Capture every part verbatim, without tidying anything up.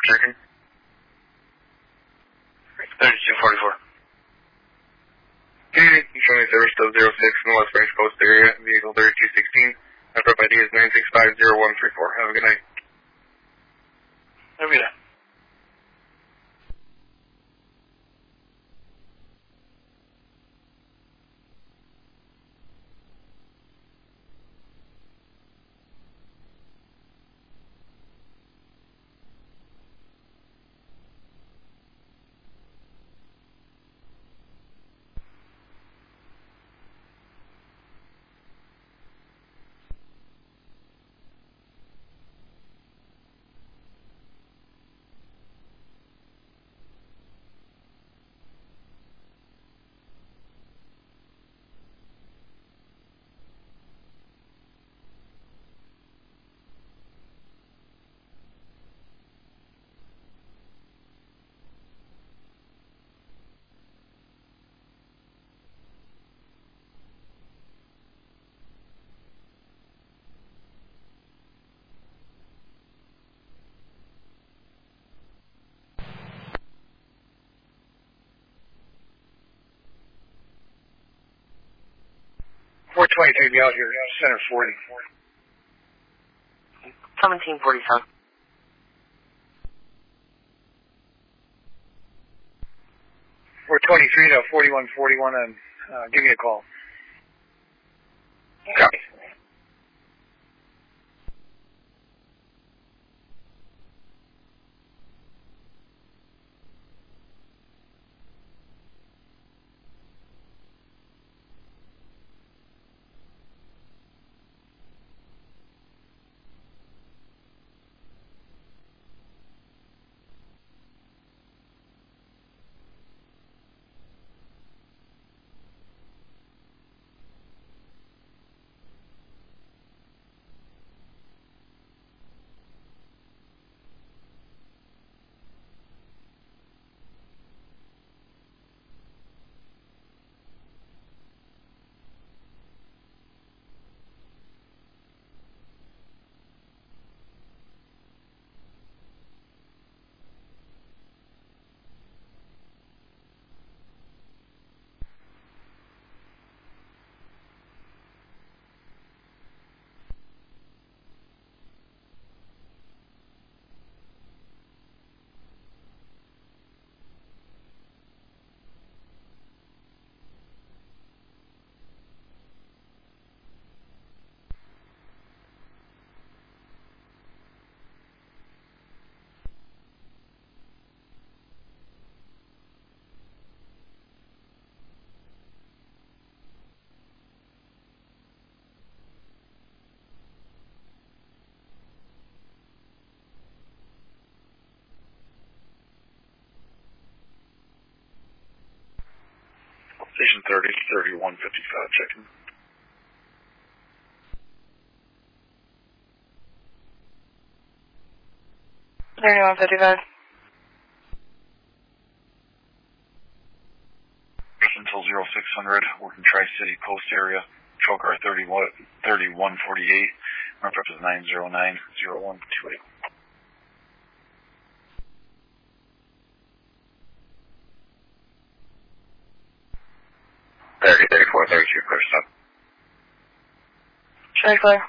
checking. thirty-two forty-four. Okay, you showing me service to zero six in the West Branch Coast area, vehicle thirty-two sixteen. My prep I D is nine six five zero one three four. Have a good night. Have a good night. four twenty-three, be out here, center forty. seventeen forty-seven. four twenty-three to forty-one forty-one, and uh, give me a call. Copy. Station thirty, thirty-one fifty-five, checking. thirty-one fifty-five. Until zero six hundred, working Tri-City Coast area, patrol car thirty-one forty-eight, mark up is nine zero nine zero one two eight. thirty, thirty-four, thirty-two, clear stop. Very clear.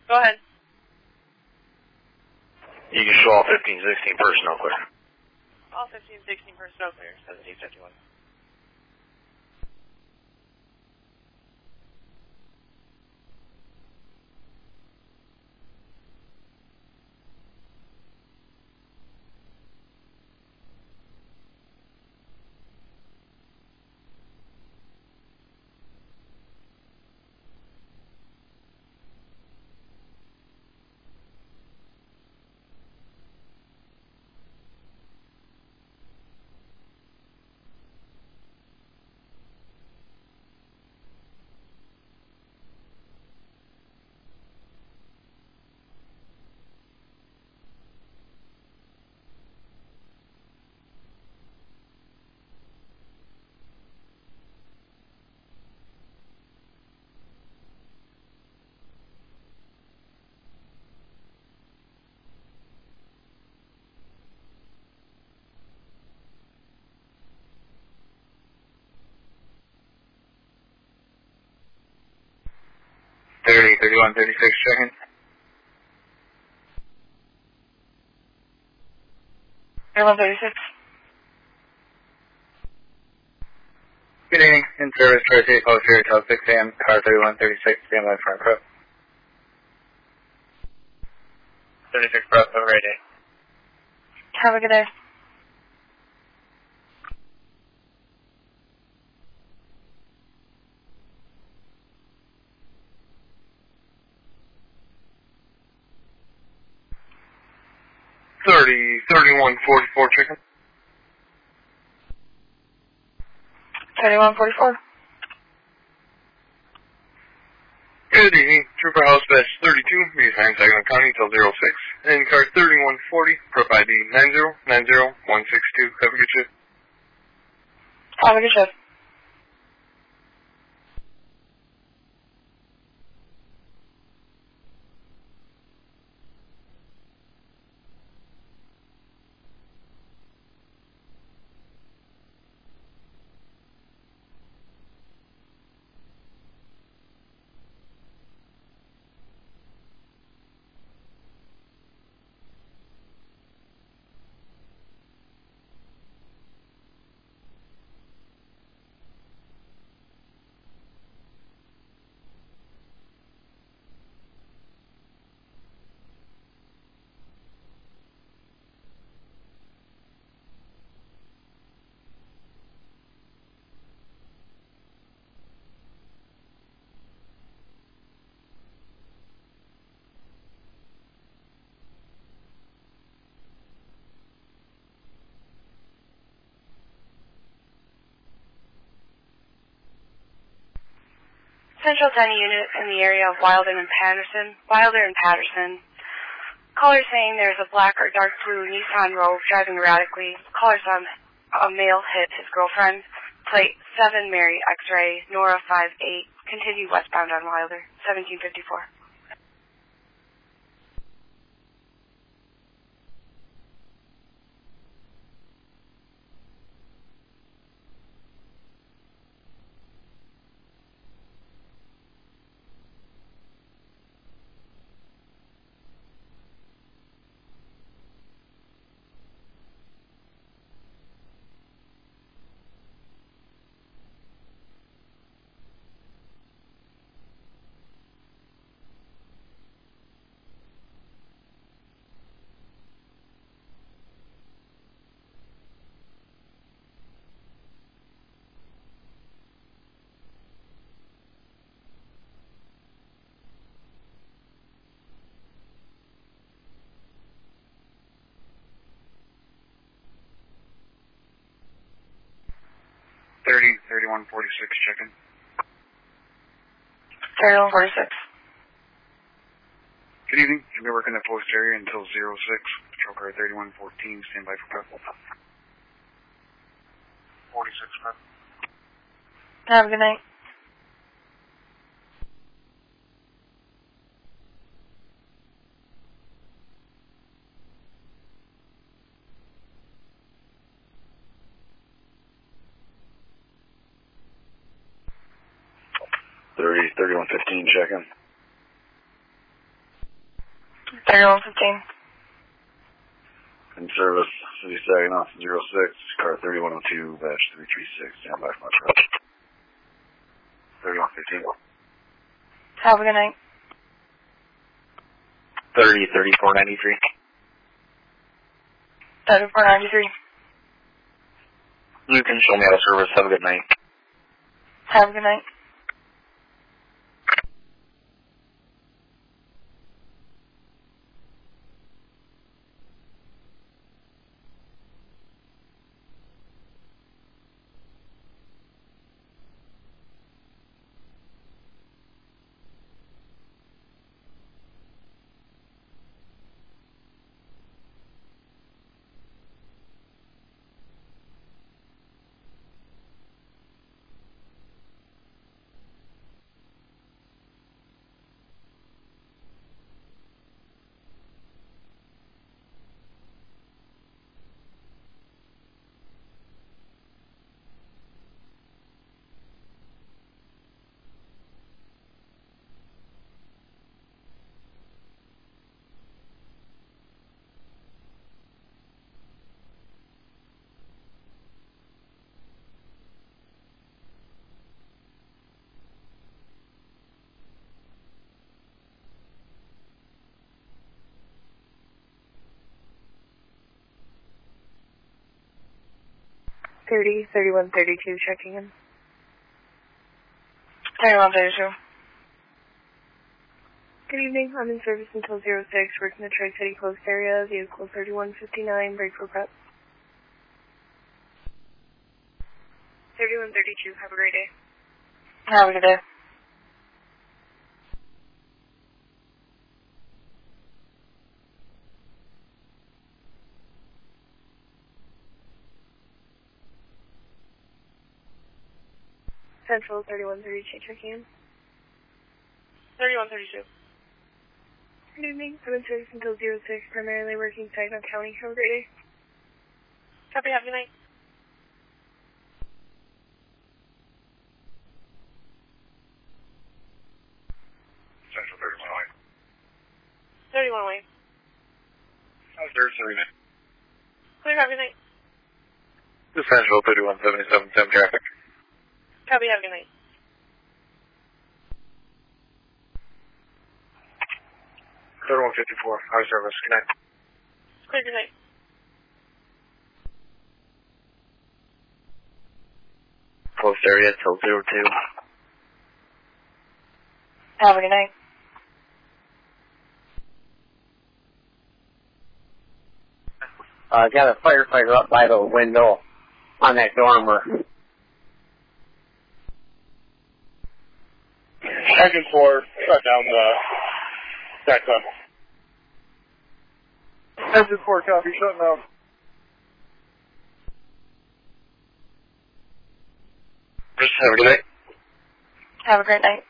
Go ahead. You can show all fifteen sixteen personnel clear. All fifteen sixteen personnel clear, seventeen fifty-one. thirty, thirty-one, thirty-six, checking. thirty-one thirty-six. Good evening. In service, Tri-City Post here until six a m Car thirty-one thirty-six, stand by for our prep. thirty-six prep, have a great day. Have a good day. thirty, thirty-one, forty-four, chicken. thirty-one forty-four. Good evening. Trooper House Badge thirty-two, behind Saginaw County till zero six. And car thirty-one forty, prep I D nine zero nine zero one six two. Have a good shift. Have a good shift. Central ten unit in the area of Wilder and Patterson. Wilder and Patterson. Caller saying there's a black or dark blue Nissan Rogue driving erratically. Caller saw a male hit his girlfriend. Plate seven Mary X-ray Nora five eight. Continue westbound on Wilder. seventeen fifty-four. thirty, thirty-one forty-six, checking. thirty-one forty-six. Good evening. You'll be working the post area until zero six. Patrol car thirty-one fourteen, stand by for prep. forty-six, prep. Have a good night. thirty, thirty-one fifteen, checking. thirty-one fifteen. In service, City Saginaw zero six, car thirty-one oh two, batch three three six, stand by for my truck. thirty-one fifteen. Have a good night. thirty, thirty-four ninety-three. thirty-four ninety-three. You can show me out of service. Have a good night. Have a good night. thirty, thirty-one thirty-two, checking in. thirty-one thirty-two. Good evening. I'm in service until zero six, working the Tri-City Coast area, vehicle thirty-one fifty-nine, break for prep. thirty-one thirty-two, have a great day. Have a good day. Central thirty-one thirty-two, checking in. thirty-one thirty-two. Good evening. I'm in service until zero six, primarily working Saginaw County. Have a great day. Copy, have a good night. Central thirty-one oh eight. thirty-one oh eight. How's there, Serena? Clear, have a good night. This is Central thirty-one seventy-seven, Tem traffic. Copy, have a good night. thirty-one fifty-four, high service, connect. Clear, good night. Coast area till zero two. Have a good night. I uh, got a firefighter up by the window on that dormer. Engine four, shut down the back up. Engine four, copy, shutting down. Just have a good night. Have a great night.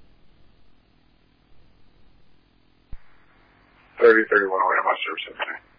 thirty thirty-one, oh eight, I'm on service.